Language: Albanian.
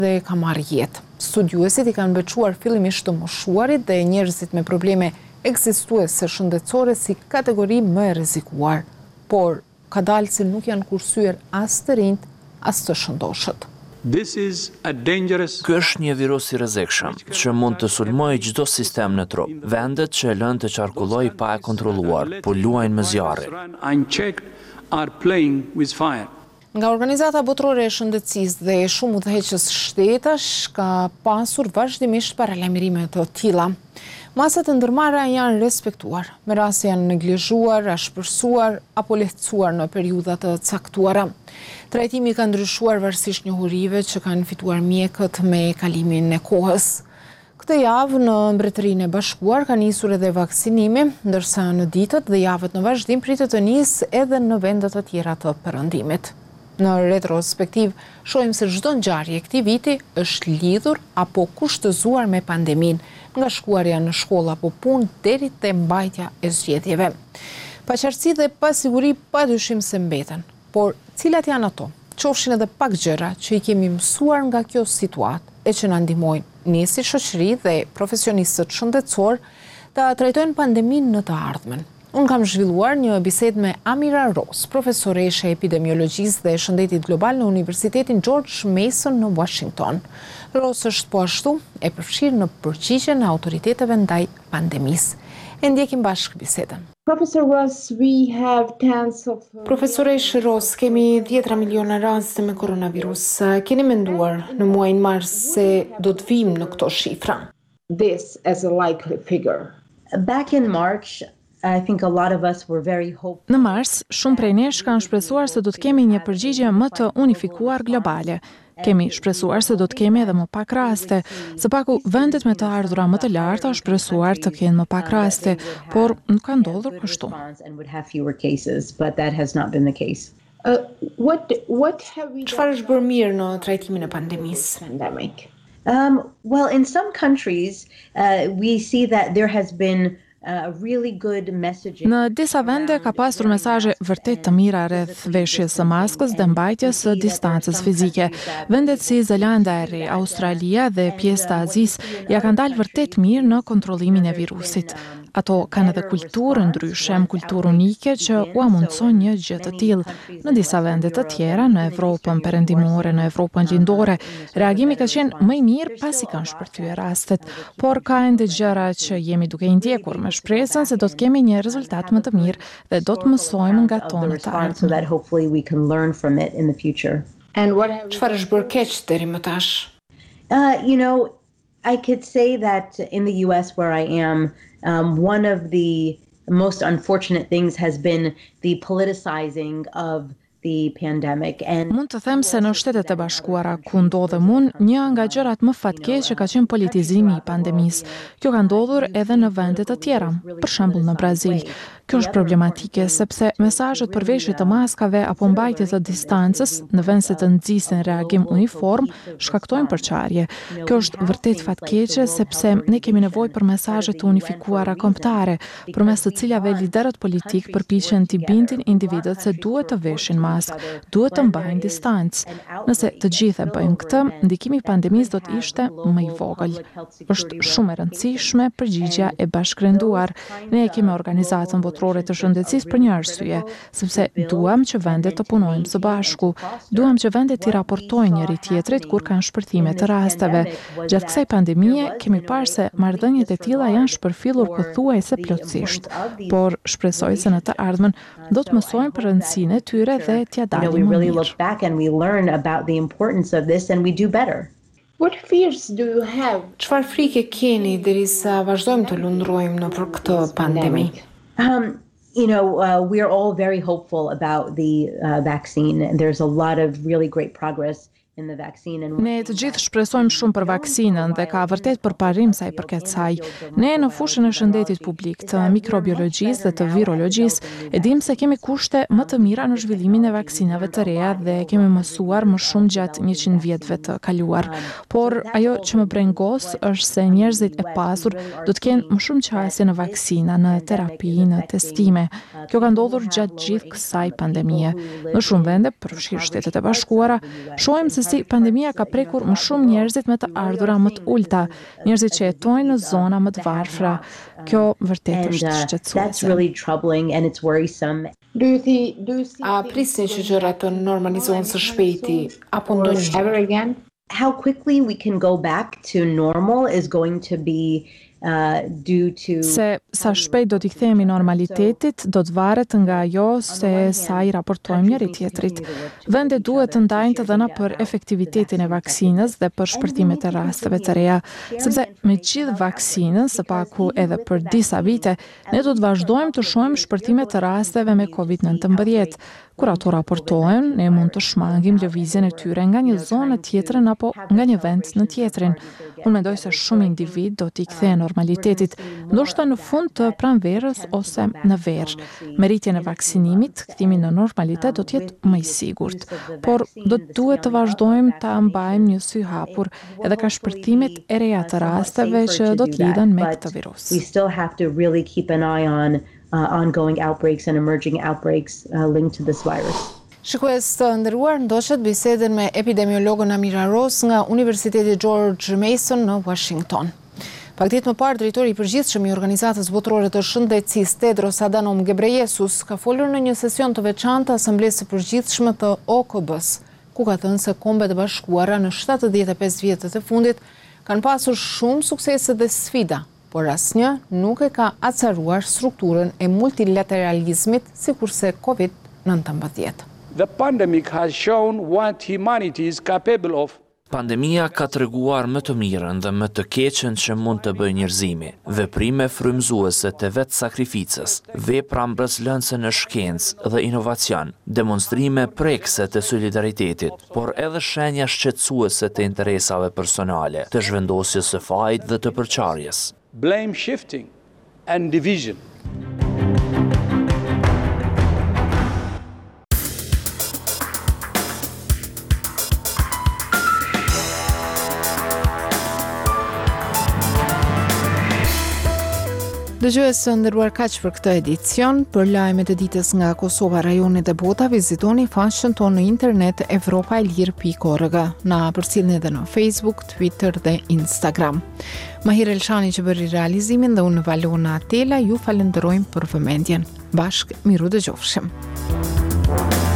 Dhe ka marrë jetë. Studiuesit i kanë veçuar fillimisht të moshuarit dhe njerëzit me probleme ekzistuese shëndetësore si kategori më e rrezikuar, por ka dalë se nuk janë kursyer as të rinjt, as të shëndoshët. Ky është një virus i rrezikshëm që mund të sulmojë çdo sistem në trup. Vendet që e lënë të qarkullojë pa e kontrolluar, po luajnë me zjarri. Nga Organizata Botërore e Shëndetësisë dhe shumë udhëheqës shtetash ka pasur vazhdimisht paralajmërime të tilla. Masat e ndërmarra janë respektuar, me raste janë neglizhuar, ashpërsuar apo lehtësuar në periudha të caktuara. Trajtimi ka ndryshuar varësisht njohurive që kanë fituar mjekët me kalimin e kohës. Këtë javë në Mbretërinë e Bashkuar ka nisur edhe vaksinimi, ndërsa në ditët dhe javët në vazhdim pritet të nisë edhe në vende të tjera të perëndimit. Në retrospektiv, shohim se çdo ngjarje e këtij viti është lidhur apo kushtëzuar me pandeminë, nga shkuarja në shkollë apo punë deri te mbajtja e zgjedhjeve. Paqartësi dhe pasiguri padyshim se mbeten, por cilat janë ato? Qofshin edhe pak gjëra që i kemi mësuar nga kjo situatë e që na ndihmojnë ne si shoqëri dhe profesionistët shëndetësor ta trajtojnë pandeminë në të ardhmen. Unë kam zhvilluar një bisedë me Amira Rose, profesoreshe e epidemiologjisë dhe shëndetit global në Universitetin George Mason në Washington. Rose është po ashtu e përfshirë në përgjigjen e autoriteteve ndaj pandemisë. E ndjekim bashkë bisedën. Profesoresh Rose, kemi 10 miliona raste me koronavirus. Keni menduar në muajin mars se do të vim në këto shifra? This as a likely figure. Back in March, I think a lot of us were very hopeful. Në mars, shumë prej nesh kanë shpresuar se do të kemi një përgjigje më të unifikuar globale. Kemi shpresuar se do të kemi edhe më pak raste. Së paku, vendet me të ardhura më të larta shpresuar të kenë më pak raste, por nuk ka ndodhur kështu. Çfarë është bërë mirë në trajtimin e pandemisë? Well, in some countries, we see that there has been really good messaging. Në disa vende ka pasur mesazhe vërtet të mira rreth veshjes së maskës dhe mbajtjes së distancës fizike. Vendet si Zelanda e Re, Australia dhe pjesë të Azisë ja kanë dalë vërtet mirë në kontrollimin e virusit. Ato kanë edhe kulturë ndryshe, kulturë unike që u amundson një gjë të tillë. Në disa vende të tjera, në Evropën perëndimore, në Evropën lindore, reagimi ka qenë më i mirë pasi kanë shpërthyer rastet, por ka ende gjëra që jemi duke i ndjekur me shpresën se do të kemi një rezultat më të mirë dhe do të mësojmë nga tonë të ardhmen. Çfarë është bërë keq deri më tash? I could say that in the US where I am, one of the most unfortunate things has been the politicizing of the pandemic. Mund të them se në Shtetet e Bashkuara ku ndodhem unë, një nga gjërat më fatkeqe ka qenë politizimi i pandemisë. Kjo ka ndodhur edhe në vende të tjera, për shembull në Brazil. Kjo është problematike sepse mesazhet për veshje të maskave apo mbajtje të distancës në vend se të nxisin reagim uniform shkaktojnë përçarje. Kjo është vërtet fatkeqe sepse ne kemi nevojë për mesazhe të unifikuara kombëtare, përmes të cilave liderët politik përpiqen t'i bindin individët se duhet të veshin maskë, duhet të mbajnë distancë. Nëse të gjithë e bëjmë këtë, ndikimi i pandemisë do të ishte më i vogël. Është shumë e rëndësishme përgjigjja e bashkërenduar. Ne kemi organizatën botërore të shëndetësisë për një arsye, sepse duam që vendet të punojnë së bashku, duam që vendet t'i raportojnë njëri tjetrit kur kanë shpërthime të rasteve. Gjatë kësaj pandemie kemi parë se marrëdhëniet e tilla janë shpërfillur pothuajse plotësisht, por shpresoj se në të ardhmen do të mësojmë për rëndësinë e tyre dhe t'ia dalim më mirë. What fears do you have? Çfarë frike keni derisa vazhdojmë të lundrojmë nëpër këtë pandemi? We are all very hopeful about the vaccine. There's a lot of really great progress in the vaccine. Ne të gjithë shpresojmë shumë për vaksinën dhe ka vërtet përparim sa i përket saj. Ne në fushën e shëndetit publik, të mikrobiologjisë dhe të virologjisë, e dim se kemi kushte më të mira në zhvillimin e vaksinave të reja dhe kemi mësuar më shumë gjatë 100 vjetëve të kaluar. Por ajo që më brengos është se njerëzit e pasur do të kenë më shumë qasje në vaksina, në terapi, në testime. Kjo ka ndodhur gjatë gjithë kësaj pandemie. Në shumë vende, përfshirë Shtetet e Bashkuara, shohim se Gjithsesi, pandemia ka prekur më shumë njerëzit me të ardhura më të ulta, njerëzit që jetojnë në zona më të varfra. Kjo vërtet është shqetësuese. That's really troubling and it's worrisome. A prisni që gjërat të normalizohen së shpejti apo ndonjëherë? How quickly we can go back to normal is going to be due to Se sa shpejt do t'i kthehemi normalitetit, do të varet nga ajo se sa i raportojmë njëri tjetrit. Vendet duhet të ndajnë të dhëna për efektivitetin e vaksinës dhe për shpërtimet e rasteve të reja, sepse me gjithë vaksinën, së paku edhe për disa vite, ne do të vazhdojmë të shohim shpërtime të rasteve me COVID-19. Kur ato raportohen, ne mund të shmangim lëvizjen e tyre nga një zonë në tjetrën apo nga një vend në tjetrin. Unë mendoj se shumë individ do t'i kthehen normalitetit, ndoshta në fund të pranverës ose në verë. Me rritjen e vaksinimit, kthimi në normalitet do të jetë më i sigurt, por do të duhet të vazhdojmë ta mbajmë një sy hapur edhe ka shpërtimet e reja të rasteve që do të lidhen me këtë virus. We still have to really keep an eye on ongoing outbreaks and emerging outbreaks linked to this virus. Shikues të nderuar, ndoqët bisedën me epidemiologën Amira Ross nga Universiteti George Mason në Washington. Pak ditë më parë, drejtori i përgjithshëm i Organizatës Botërore të Shëndetësisë Tedros Adhanom Ghebreyesus ka folur në një sesion të veçantë Asamblesë së Përgjithshme të OKB-s, ku ka thënë se Kombet e Bashkuara në 75 vjetët e fundit kanë pasur shumë suksese dhe sfida, por asnjë nuk e ka acaruar strukturën e multilateralizmit sikurse COVID-19. The pandemic has shown what humanity is capable of. Pandemia ka treguar më të mirën dhe më të keqen që mund të bëjë njerëzimi, veprime frymëzuese të vetë sakrificës, vepra mbretërlënëse në shkencë dhe inovacion, demonstrime prekse të solidaritetit, por edhe shenja shqetësuese të interesave personale, të zhvendosjes së fajit dhe të përçarjes. Blame shifting and division. Dëgjues të nderuar, kaq për këtë edicion. Për lajmet e ditës nga Kosova, rajonet e bota, vizitoni faqen tonë në internet evropailir.org. Na përcjellni edhe në Facebook, Twitter dhe Instagram. Mahir Elshani që bëri realizimin dhe unë Valona Atela ju falenderojmë për vëmendjen. Bashk miru dëgjofshim.